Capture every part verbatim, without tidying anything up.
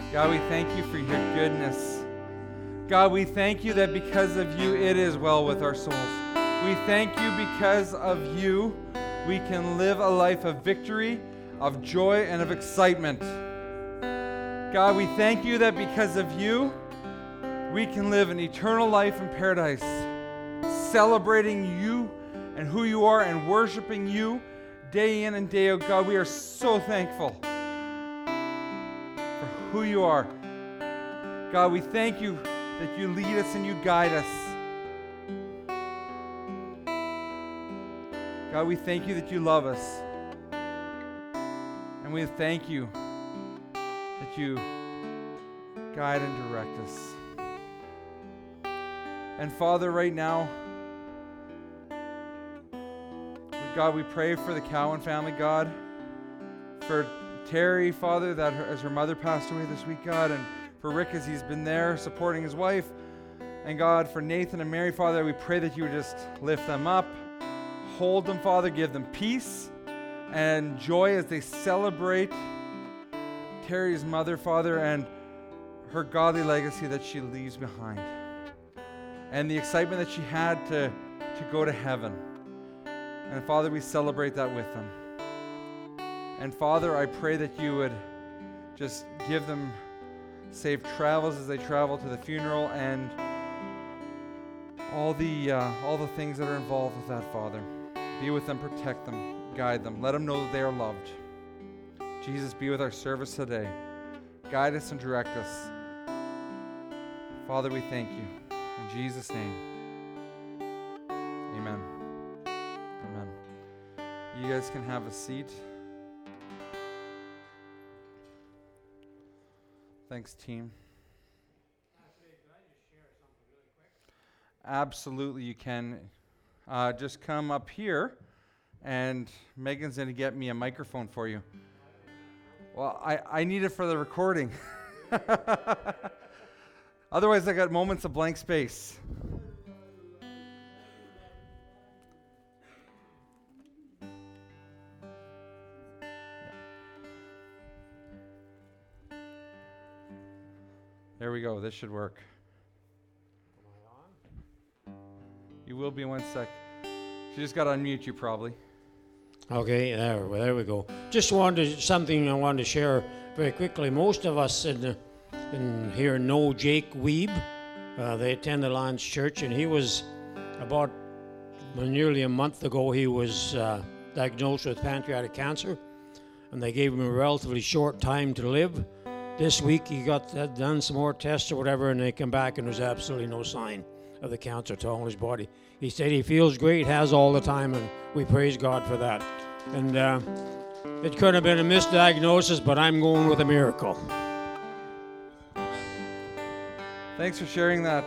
God, we thank you for your goodness. God, we thank you that because of you, it is well with our souls. We thank you because of you, we can live a life of victory, of joy, and of excitement. God, we thank you that because of you, we can live an eternal life in paradise, celebrating you and who you are and worshiping you day in and day out. God, we are so thankful for who you are. God, we thank you that you lead us and you guide us. God, we thank you that you love us. And we thank you that you guide and direct us. And Father, right now, God, we pray for the Cowan family, God. For Terry, Father, that her, as her mother passed away this week, God. And for Rick as he's been there supporting his wife. And God, for Nathan and Mary, Father, we pray that you would just lift them up. Hold them, Father. Give them peace and joy as they celebrate Terry's mother, Father, and her godly legacy that she leaves behind. And the excitement that she had to, to go to heaven. And Father, we celebrate that with them. And Father, I pray that you would just give them safe travels as they travel to the funeral and all the uh, all the things that are involved with that, Father. Be with them, protect them, guide them. Let them know that they are loved. Jesus, be with our service today. Guide us and direct us. Father, we thank you. In Jesus' name, amen. Amen. You guys can have a seat. Thanks, team. Actually, can I just share something really quick? Absolutely, you can. Uh, just come up here, and Megan's going to get me a microphone for you. Well, I, I need it for the recording. Otherwise, I got moments of blank space. There we go. This should work. Am I on? You will be in one sec. She just got to unmute you, probably. Okay, there, well, there we go. Just wanted something I wanted to share very quickly. Most of us in, the, in here know Jake Weeb. Uh, they attend the Lions Church, and he was about well, nearly a month ago. He was uh, diagnosed with pancreatic cancer, and they gave him a relatively short time to live. This week he got uh, done some more tests or whatever, and they come back and there's absolutely no sign of the cancer at all in his body. He said he feels great, has all the time, and we praise God for that. And uh, it could have been a misdiagnosis, but I'm going with a miracle. Thanks for sharing that.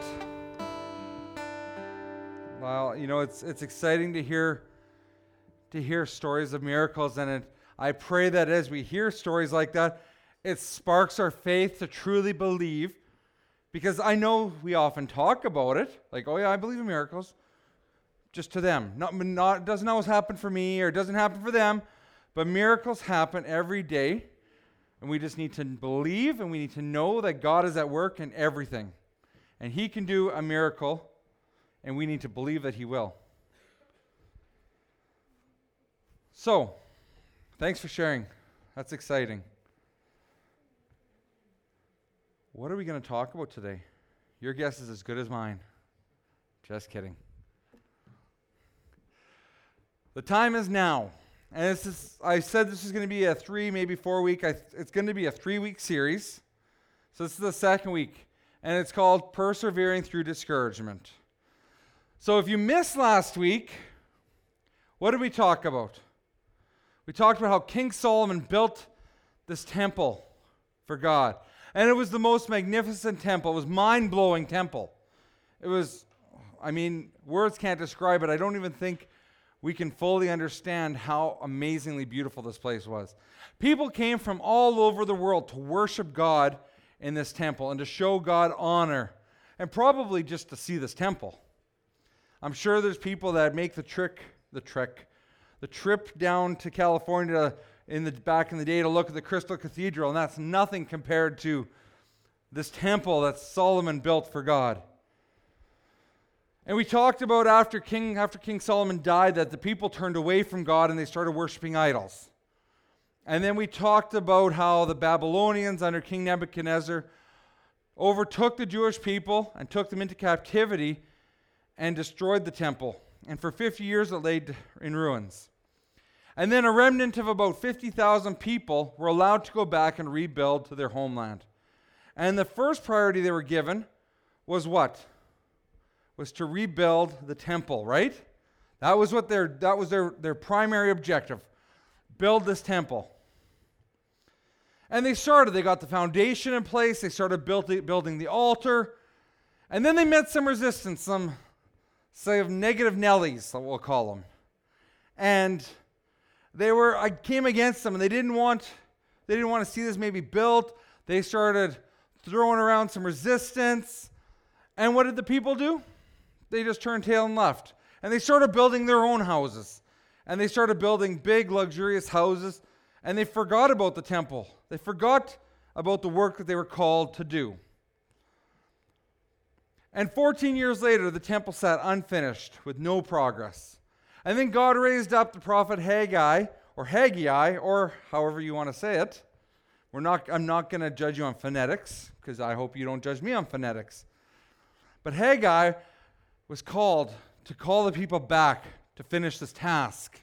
Wow, you know, it's it's exciting to hear to hear stories of miracles, and it, I pray that as we hear stories like that, it sparks our faith to truly believe, because I know we often talk about it, like, oh yeah, I believe in miracles, just to them. Not, not, it doesn't always happen for me, or it doesn't happen for them, but miracles happen every day, and we just need to believe, and we need to know that God is at work in everything, and He can do a miracle, and we need to believe that He will. So, thanks for sharing. That's exciting. What are we going to talk about today? Your guess is as good as mine. Just kidding. The time is now. And this is, I said this is going to be a three, maybe four week. I, it's going to be a three week series. So this is the second week. And it's called Persevering Through Discouragement. So if you missed last week, what did we talk about? We talked about how King Solomon built this temple for God. And it was the most magnificent temple. It was mind-blowing temple. It was, I mean, words can't describe it. I don't even think we can fully understand how amazingly beautiful this place was. People came from all over the world to worship God in this temple and to show God honor, and probably just to see this temple. I'm sure there's people that make the trick, the trek, the trip down to California in the back in the day to look at the Crystal Cathedral, and that's nothing compared to this temple that Solomon built for God. And we talked about after King, after King Solomon died that the people turned away from God and they started worshiping idols. And then we talked about how the Babylonians under King Nebuchadnezzar overtook the Jewish people and took them into captivity and destroyed the temple. And for fifty years it lay in ruins. And then a remnant of about fifty thousand people were allowed to go back and rebuild to their homeland. And the first priority they were given was what? Was to rebuild the temple, right? That was what their that was their, their primary objective. Build this temple. And they started. They got the foundation in place. They started building, building the altar. And then they met some resistance, some say of negative Nellies, we'll call them. And they were, I came against them, and they didn't want, they didn't want to see this maybe built. They started throwing around some resistance. And what did the people do? They just turned tail and left. And they started building their own houses. And they started building big, luxurious houses. And they forgot about the temple. They forgot about the work that they were called to do. And fourteen years later, the temple sat unfinished with no progress. And then God raised up the prophet Haggai, or Haggai, or however you want to say it. We're not, I'm not going to judge you on phonetics, because I hope you don't judge me on phonetics. But Haggai was called to call the people back to finish this task.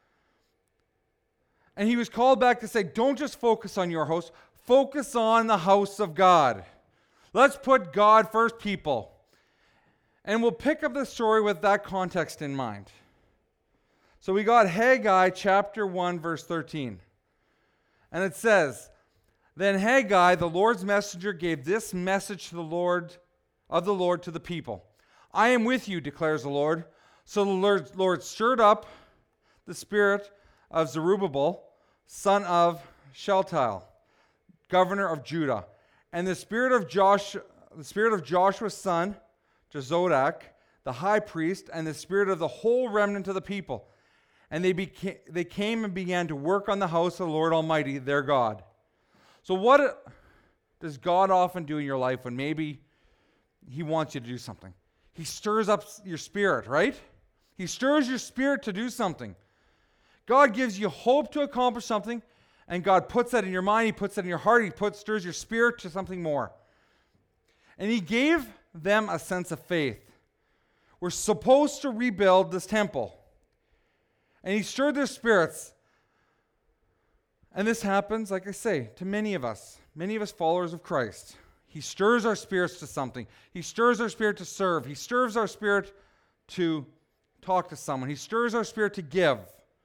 And he was called back to say, don't just focus on your house, focus on the house of God. Let's put God first, people. And we'll pick up the story with that context in mind. So we got Haggai chapter one, verse thirteen. And it says, Then Haggai, the Lord's messenger, gave this message to the Lord of the Lord to the people. I am with you, declares the Lord. So the Lord, Lord stirred up the spirit of Zerubbabel, son of Shealtiel, governor of Judah, and the spirit of Josh, the spirit of Joshua's son, Jozadak, the high priest, and the spirit of the whole remnant of the people. And they became, they came and began to work on the house of the Lord Almighty, their God. So what does God often do in your life when maybe he wants you to do something? He stirs up your spirit, right? He stirs your spirit to do something. God gives you hope to accomplish something, and God puts that in your mind, he puts that in your heart, he puts, stirs your spirit to something more. And he gave them a sense of faith. We're supposed to rebuild this temple. And he stirred their spirits. And this happens, like I say, to many of us, many of us followers of Christ. He stirs our spirits to something. He stirs our spirit to serve. He stirs our spirit to talk to someone. He stirs our spirit to give.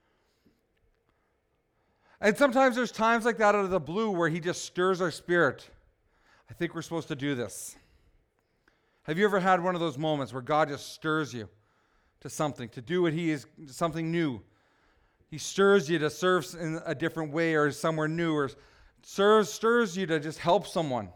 And sometimes there's times like that out of the blue where he just stirs our spirit. I think we're supposed to do this. Have you ever had one of those moments where God just stirs you to something, to do what he is, something new? He stirs you to serve in a different way or somewhere new, or serves, stirs you to just help someone.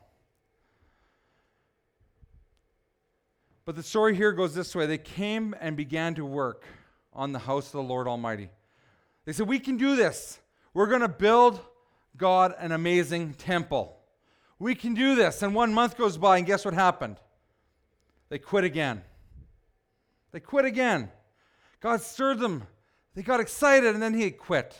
But the story here goes this way. They came and began to work on the house of the Lord Almighty. They said, we can do this. We're going to build God an amazing temple. We can do this. And one month goes by, and guess what happened? They quit again. They quit again. God stirred them. They got excited, and then he quit.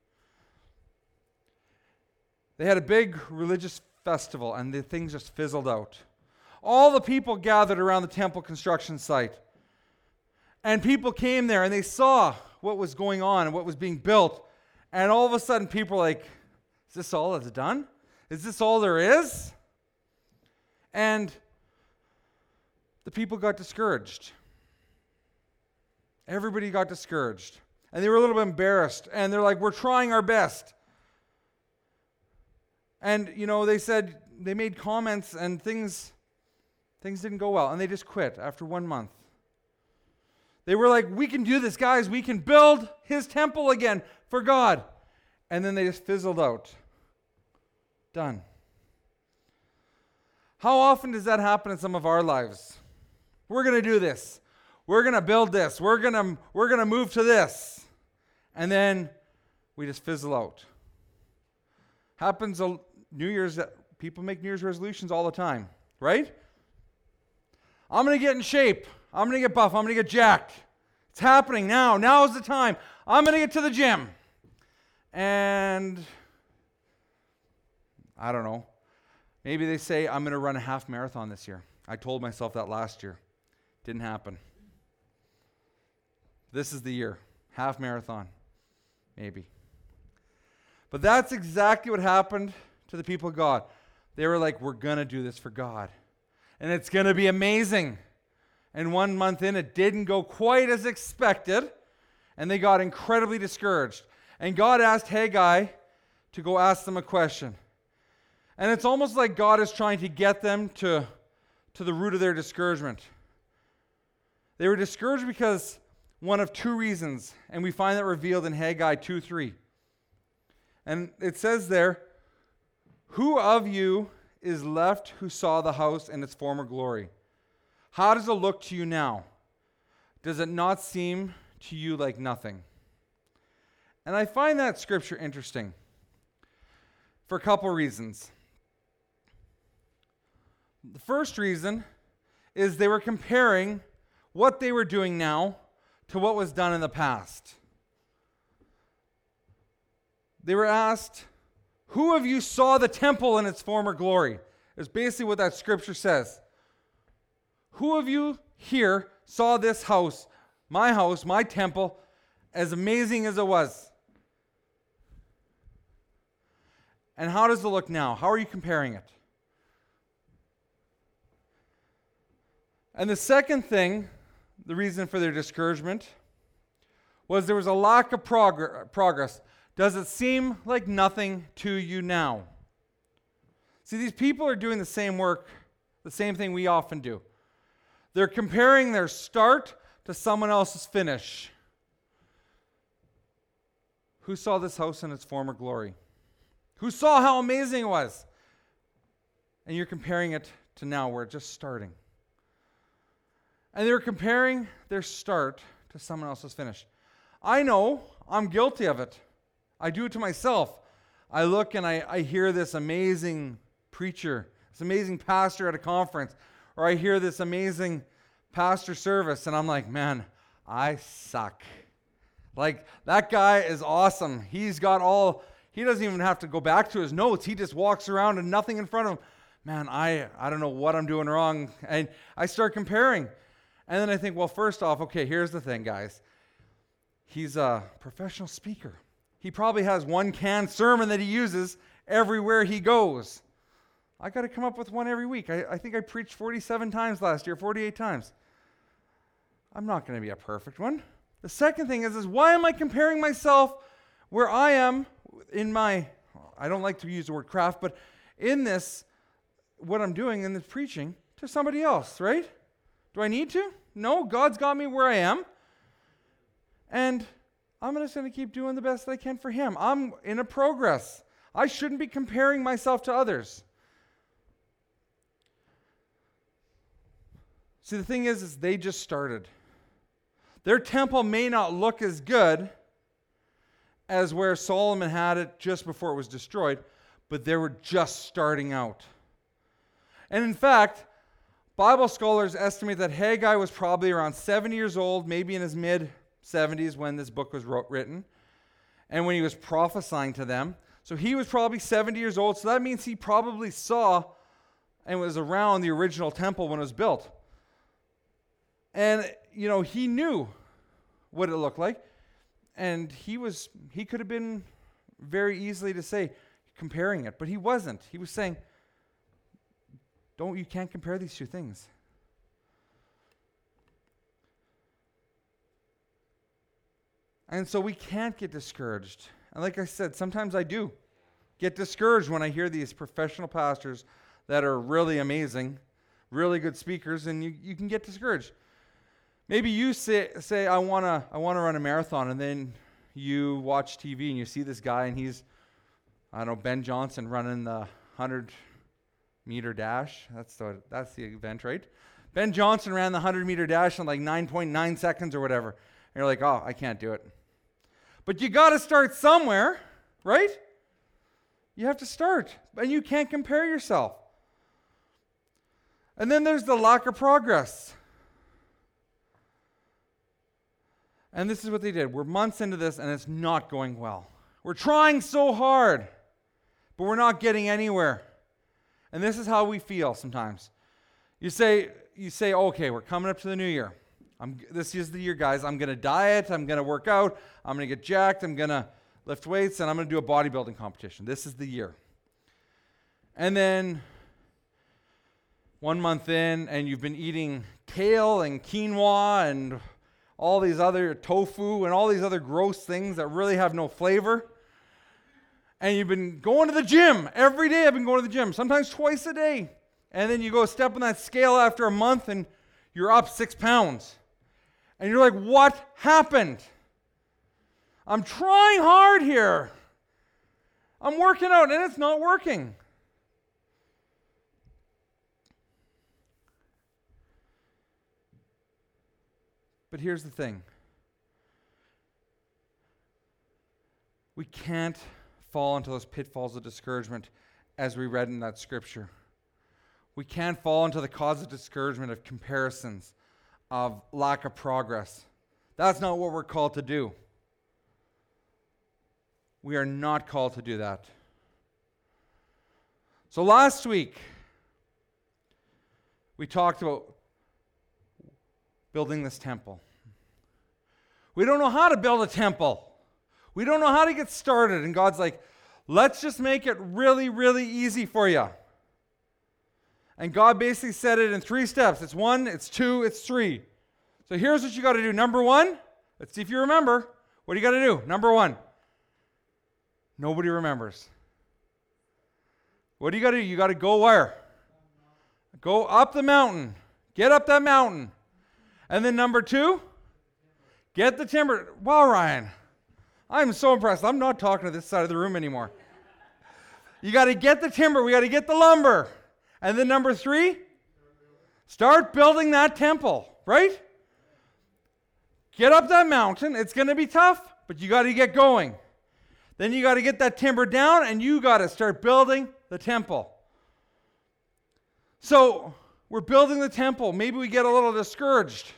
They had a big religious festival, and the things just fizzled out. All the people gathered around the temple construction site. And people came there, and they saw what was going on and what was being built. And all of a sudden, people were like, is this all that's done? Is this all there is? And the people got discouraged. Everybody got discouraged. And they were a little bit embarrassed. And they're like, we're trying our best. And, you know, they said, they made comments and things, things didn't go well. And they just quit after one month. They were like, we can do this, guys. We can build his temple again for God. And then they just fizzled out. Done. How often does that happen in some of our lives? We're going to do this. We're going to build this. We're going to we're going to move to this. And then we just fizzle out. Happens a New Year's people make New Year's resolutions all the time, right? I'm going to get in shape. I'm going to get buff. I'm going to get jacked. It's happening now. Now is the time. I'm going to get to the gym. And I don't know. Maybe they say, I'm going to run a half marathon this year. I told myself that last year. Didn't happen. This is the year. Half marathon. Maybe. But that's exactly what happened to the people of God. They were like, we're going to do this for God. And it's going to be amazing. And one month in, it didn't go quite as expected. And they got incredibly discouraged. And God asked Haggai to go ask them a question. And it's almost like God is trying to get them to, to the root of their discouragement. They were discouraged because one of two reasons. And we find that revealed in Haggai two three. And it says there, who of you is left who saw the house in its former glory? How does it look to you now? Does it not seem to you like nothing? And I find that scripture interesting for a couple reasons. The first reason is they were comparing what they were doing now to what was done in the past. They were asked, who of you saw the temple in its former glory? Is basically what that scripture says. Who of you here saw this house, my house, my temple, as amazing as it was? And how does it look now? How are you comparing it? And the second thing, the reason for their discouragement, was there was a lack of prog- progress. Does it seem like nothing to you now? See, these people are doing the same work, the same thing we often do. They're comparing their start to someone else's finish. Who saw this house in its former glory? Who saw how amazing it was? And you're comparing it to now where it's just starting. And they're comparing their start to someone else's finish. I know I'm guilty of it. I do it to myself. I look and I, I hear this amazing preacher, this amazing pastor at a conference, or I hear this amazing pastor service, and I'm like, man, I suck. Like, that guy is awesome. He's got all, he doesn't even have to go back to his notes. He just walks around and nothing in front of him. Man, I, I don't know what I'm doing wrong. And I start comparing. And then I think, well, first off, okay, here's the thing, guys. He's a professional speaker. He probably has one canned sermon that he uses everywhere he goes. I got to come up with one every week. I, I think I preached forty-seven times last year, forty-eight times. I'm not going to be a perfect one. The second thing is, is why am I comparing myself where I am in my, I don't like to use the word craft, but in this, what I'm doing in this preaching, to somebody else, right? Do I need to? No, God's got me where I am. And I'm just going to keep doing the best that I can for Him. I'm in a progress. I shouldn't be comparing myself to others. See, the thing is, is they just started. Their temple may not look as good as where Solomon had it just before it was destroyed, but they were just starting out. And in fact, Bible scholars estimate that Haggai was probably around seventy years old, maybe in his mid-seventies when this book was wrote, written, and when he was prophesying to them. So he was probably seventy years old, so that means he probably saw and was around the original temple when it was built. And, you know, he knew what it looked like, and he was, he could have been very easily to say, comparing it, but he wasn't. He was saying, don't, you can't compare these two things. And so we can't get discouraged. And like I said, sometimes I do get discouraged when I hear these professional pastors that are really amazing, really good speakers, and you, you can get discouraged. Maybe you say, say I want to I want to run a marathon, and then you watch T V and you see this guy, and he's, I don't know, Ben Johnson running the one hundred meter dash. That's the, that's the event, right? Ben Johnson ran the one hundred meter dash in like nine point nine seconds or whatever. And you're like, oh, I can't do it. But you got to start somewhere, right? You have to start, and you can't compare yourself. And then there's the lack of progress. And this is what they did. We're months into this, and it's not going well. We're trying so hard, but we're not getting anywhere. And this is how we feel sometimes. You say, you say, okay, we're coming up to the new year. I'm, this is the year, guys. I'm going to diet. I'm going to work out. I'm going to get jacked. I'm going to lift weights, and I'm going to do a bodybuilding competition. This is the year. And then one month in, and you've been eating kale and quinoa and all these other tofu and all these other gross things that really have no flavor. And you've been going to the gym. Every day I've been going to the gym, sometimes twice a day. And then you go step on that scale after a month, and you're up six pounds. And you're like, what happened? I'm trying hard here. I'm working out, and it's not working. But here's the thing. We can't fall into those pitfalls of discouragement as we read in that scripture. We can't fall into the cause of discouragement of comparisons, of lack of progress. That's not what we're called to do. We are not called to do that. So last week, we talked about building this temple. We don't know how to build a temple. We don't know how to get started. And God's like, let's just make it really, really easy for you. And God basically said it in three steps. It's one, it's two, it's three. So here's what you got to do. Number one, let's see if you remember. What do you got to do? Number one, nobody remembers. What do you got to do? You got to go where? Go up the mountain. Get up that mountain. And then number two, get the timber. Wow, Ryan, I'm so impressed. I'm not talking to this side of the room anymore. You got to get the timber. We got to get the lumber. And then number three, start building that temple, right? Get up that mountain. It's going to be tough, but you got to get going. Then you got to get that timber down, and you got to start building the temple. So we're building the temple. Maybe we get a little discouraged.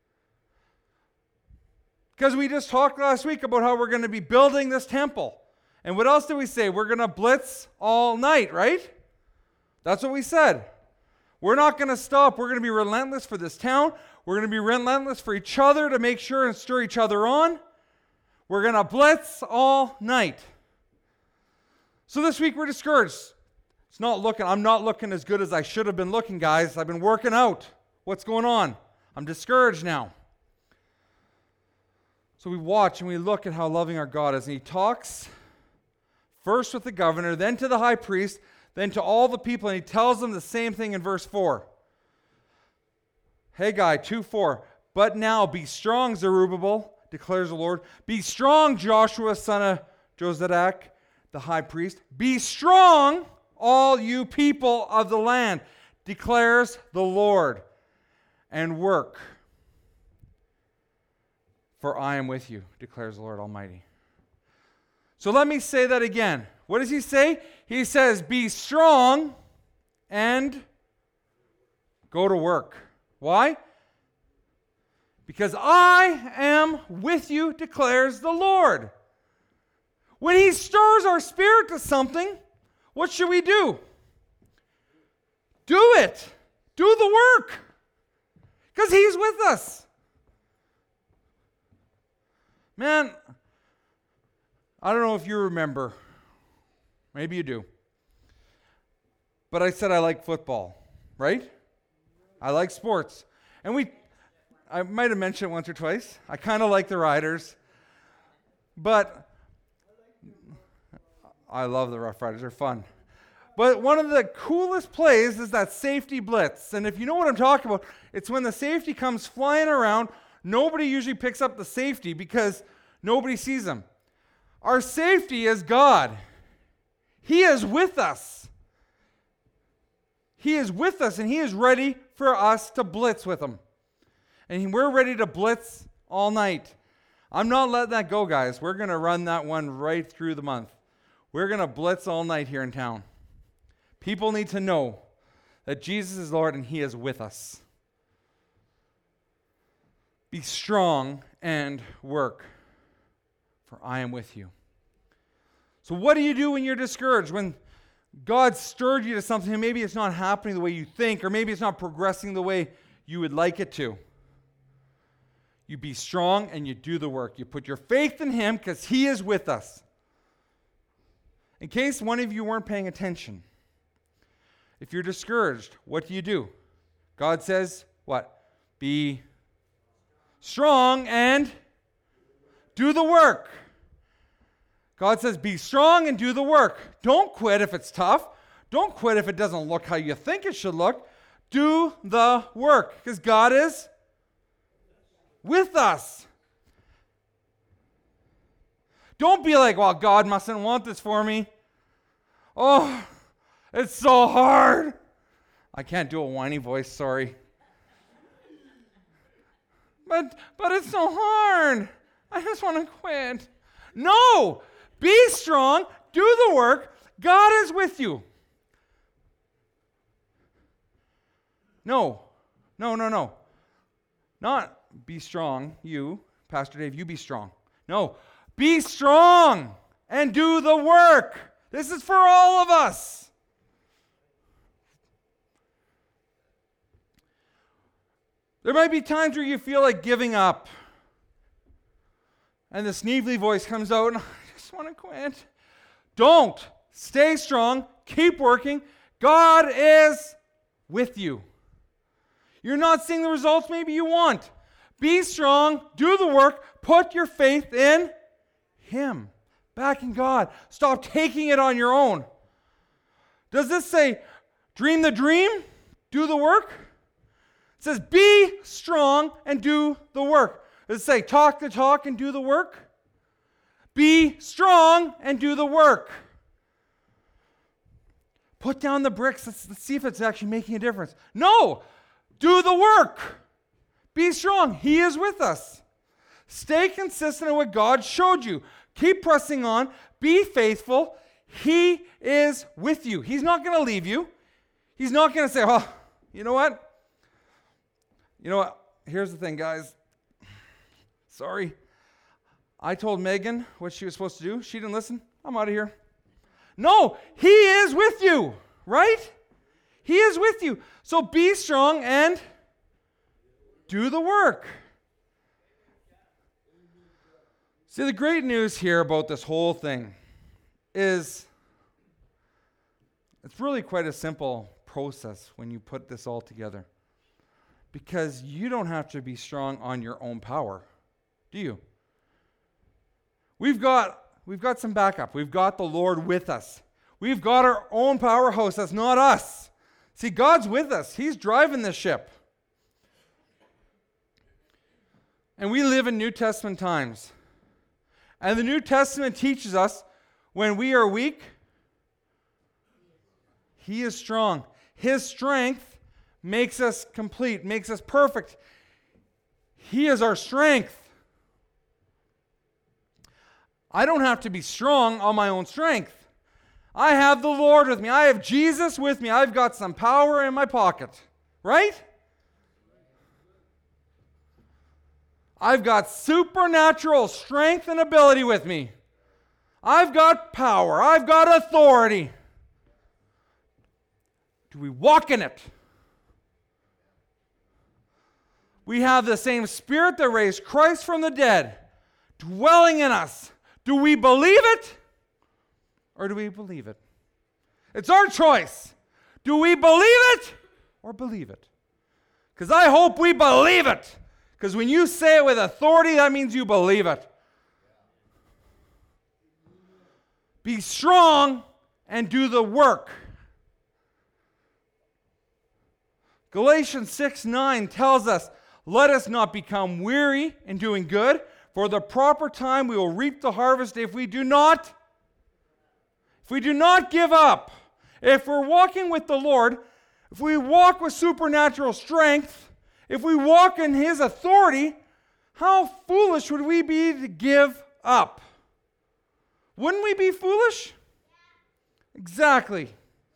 Because we just talked last week about how we're going to be building this temple. And what else did we say? We're going to blitz all night, right? That's what we said. We're not going to stop. We're going to be relentless for this town. We're going to be relentless for each other to make sure and stir each other on. We're going to blitz all night. So this week we're discouraged. It's not looking, I'm not looking as good as I should have been looking, guys. I've been working out. What's going on? I'm discouraged now. So we watch and we look at how loving our God is. And he talks first with the governor, then to the high priest, then to all the people. And he tells them the same thing in verse four. Haggai two four. But now be strong, Zerubbabel, declares the Lord. Be strong, Joshua, son of Jozadak, the high priest. Be strong, all you people of the land, declares the Lord, and work. For I am with you, declares the Lord Almighty. So let me say that again. What does he say? He says, be strong and go to work. Why? Because I am with you, declares the Lord. When he stirs our spirit to something, what should we do? Do it. Do the work. Because he's with us. Man, I don't know if you remember. Maybe you do. But I said I like football, right? I like sports. And we, I might have mentioned it once or twice. I kind of like the Riders. But I love the Rough Riders. They're fun. But one of the coolest plays is that safety blitz. And if you know what I'm talking about, it's when the safety comes flying around. Nobody usually picks up the safety because nobody sees him. Our safety is God. He is with us. He is with us, and he is ready for us to blitz with him. And we're ready to blitz all night. I'm not letting that go, guys. We're going to run that one right through the month. We're going to blitz all night here in town. People need to know that Jesus is Lord and He is with us. Be strong and work, for I am with you. So what do you do when you're discouraged? When God stirred you to something and maybe it's not happening the way you think, or maybe it's not progressing the way you would like it to. You be strong and you do the work. You put your faith in Him because He is with us. In case one of you weren't paying attention, if you're discouraged, what do you do? God says, what? Be strong and do the work. God says, be strong and do the work. Don't quit if it's tough. Don't quit if it doesn't look how you think it should look. Do the work, because God is with us. Don't be like, well, God mustn't want this for me. Oh, it's so hard. I can't do a whiny voice, sorry. But but it's so hard. I just want to quit. No! Be strong. Do the work. God is with you. No. No, no, no. Not be strong, you, Pastor Dave, you be strong. No. Be strong and do the work. This is for all of us. There might be times where you feel like giving up. And the sneevely voice comes out, and I just want to quit. Don't. Stay strong. Keep working. God is with you. You're not seeing the results maybe you want. Be strong. Do the work. Put your faith in Him. Back in God. Stop taking it on your own. Does this say, dream the dream? Do the work? It says, be strong and do the work. Does it say, talk the talk and do the work? Be strong and do the work. Put down the bricks. Let's, let's see if it's actually making a difference. No! Do the work. Be strong. He is with us. Stay consistent in what God showed you. Keep pressing on. Be faithful. He is with you. He's not going to leave you. He's not going to say, oh, you know what? You know what? Here's the thing, guys. Sorry. I told Megan what she was supposed to do. She didn't listen. I'm out of here. No, He is with you, right? He is with you. So be strong and do the work. See, the great news here about this whole thing is it's really quite a simple process when you put this all together. Because you don't have to be strong on your own power, do you? We've got, we've got some backup. We've got the Lord with us. We've got our own powerhouse. That's not us. See, God's with us. He's driving this ship. And we live in New Testament times. And the New Testament teaches us when we are weak, He is strong. His strength makes us complete, makes us perfect. He is our strength. I don't have to be strong on my own strength. I have the Lord with me. I have Jesus with me. I've got some power in my pocket. Right? I've got supernatural strength and ability with me. I've got power. I've got authority. Do we walk in it? We have the same Spirit that raised Christ from the dead dwelling in us. Do we believe it? Or do we believe it? It's our choice. Do we believe it or believe it? Because I hope we believe it. Because when you say it with authority, that means you believe it. Be strong and do the work. Galatians six nine tells us, let us not become weary in doing good, for the proper time we will reap the harvest if we do not, if we do not give up. If we're walking with the Lord, if we walk with supernatural strength, if we walk in His authority, how foolish would we be to give up? Wouldn't we be foolish? Exactly.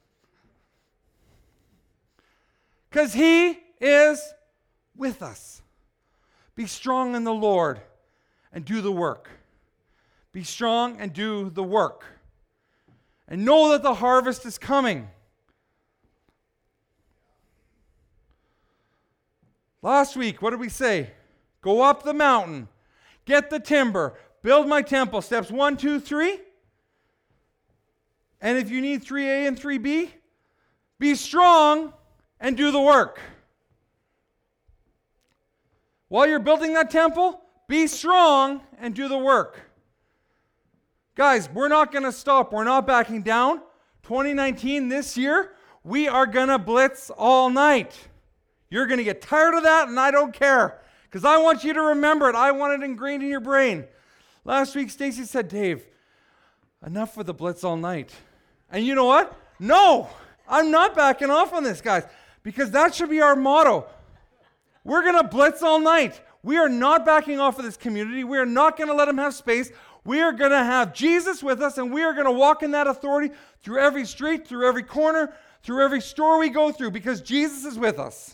Because he is with us. Be strong in the Lord and do the work. Be strong and do the work. And know that the harvest is coming. Last week, what did we say? Go up the mountain. Get the timber. Build my temple. Steps one, two, three. And if you need three A and three B, be strong and do the work. While you're building that temple, be strong and do the work. Guys, we're not going to stop. We're not backing down. twenty nineteen, this year, we are going to blitz all night. You're going to get tired of that, and I don't care. Because I want you to remember it. I want it ingrained in your brain. Last week, Stacy said, Dave, enough with the blitz all night. And you know what? No, I'm not backing off on this, guys. Because that should be our motto. We're going to blitz all night. We are not backing off of this community. We are not going to let them have space. We are going to have Jesus with us, and we are going to walk in that authority through every street, through every corner, through every store we go through, because Jesus is with us.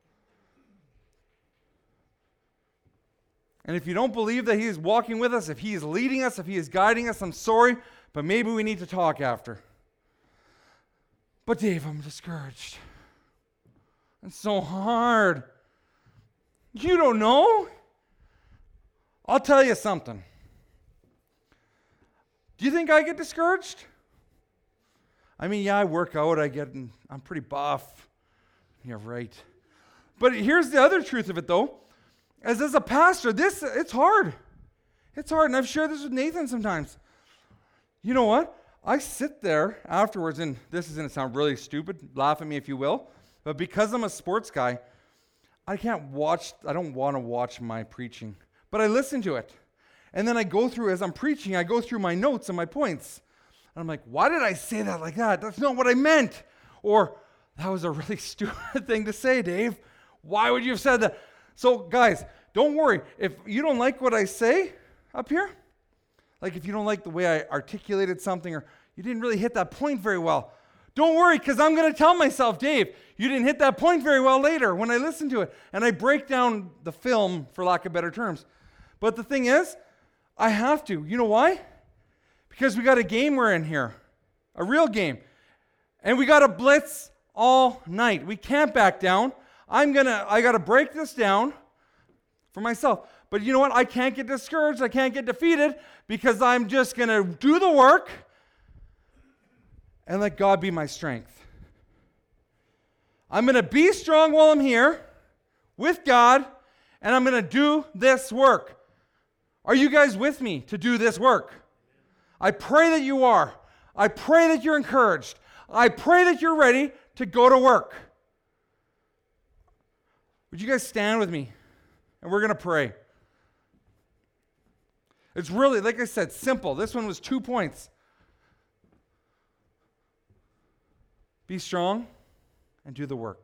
And if you don't believe that he is walking with us, if he is leading us, if he is guiding us, I'm sorry, but maybe we need to talk after. But Dave, I'm discouraged. It's so hard. You don't know. I'll tell you something. Do you think I get discouraged? I mean, yeah, I work out. I get, I'm pretty buff. Yeah, right. But here's the other truth of it, though. As as a pastor, this it's hard. It's hard, and I've shared this with Nathan sometimes. You know what? I sit there afterwards, and this is going to sound really stupid. Laugh at me if you will. But because I'm a sports guy, I can't watch, I don't want to watch my preaching. But I listen to it. And then I go through, as I'm preaching, I go through my notes and my points. And I'm like, why did I say that like that? That's not what I meant. Or, that was a really stupid thing to say, Dave. Why would you have said that? So, guys, don't worry. If you don't like what I say up here, like if you don't like the way I articulated something, or you didn't really hit that point very well, don't worry, because I'm going to tell myself, Dave, you didn't hit that point very well later when I listen to it. And I break down the film, for lack of better terms. But the thing is, I have to. You know why? Because we got a game we're in here. A real game. And we got to blitz all night. We can't back down. I'm going to, I got to break this down for myself. But you know what? I can't get discouraged. I can't get defeated, because I'm just going to do the work and let God be my strength. I'm going to be strong while I'm here with God, and I'm going to do this work. Are you guys with me to do this work? I pray that you are. I pray that you're encouraged. I pray that you're ready to go to work. Would you guys stand with me? And we're going to pray. It's really, like I said, simple. This one was two points. Be strong and do the work.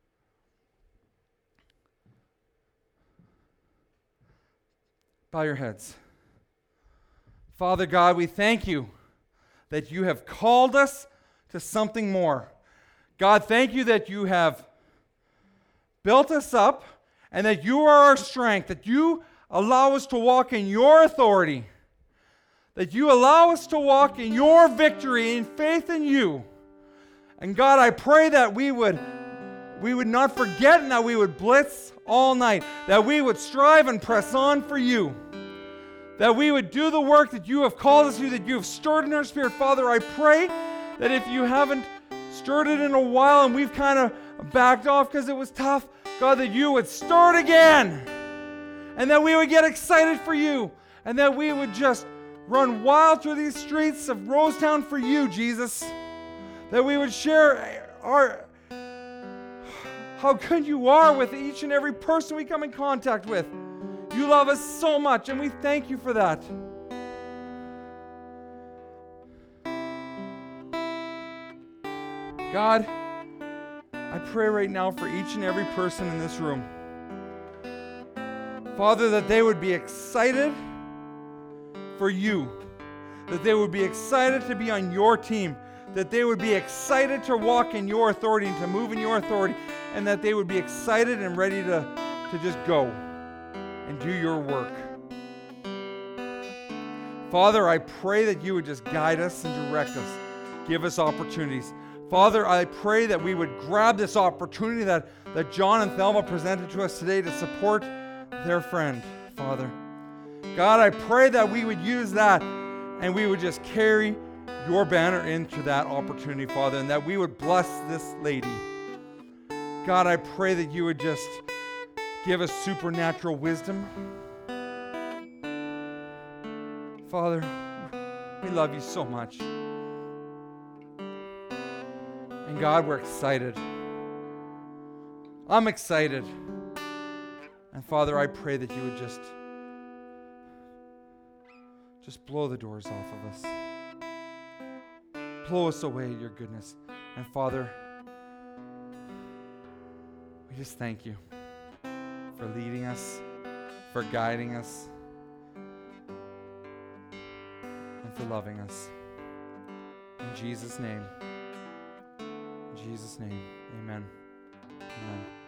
Bow your heads. Father God, we thank you that you have called us to something more. God, thank you that you have built us up and that you are our strength, that you allow us to walk in your authority, that you allow us to walk in your victory, in faith in you. And God, I pray that we would, we would not forget, and that we would blitz all night, that we would strive and press on for you, that we would do the work that you have called us to, that you have stirred in our spirit. Father, I pray that if you haven't stirred it in a while and we've kind of backed off because it was tough, God, that you would stir it again, and that we would get excited for you, and that we would just run wild through these streets of Rosetown for you, Jesus. That we would share our how good you are with each and every person we come in contact with. You love us so much, and we thank you for that. God, I pray right now for each and every person in this room. Father, that they would be excited for you, that they would be excited to be on your team, that they would be excited to walk in your authority and to move in your authority, and that they would be excited and ready to, to just go and do your work. Father, I pray that you would just guide us and direct us. Give us opportunities. Father, I pray that we would grab this opportunity that, that John and Thelma presented to us today to support their friend, Father. God, I pray that we would use that and we would just carry your banner into that opportunity, Father, and that we would bless this lady. God, I pray that you would just give us supernatural wisdom. Father, we love you so much. And God, we're excited. I'm excited. And Father, I pray that you would just, just blow the doors off of us. Blow us away, your goodness. And Father, we just thank you for leading us, for guiding us, and for loving us. In Jesus' name. In Jesus' name, amen. Amen.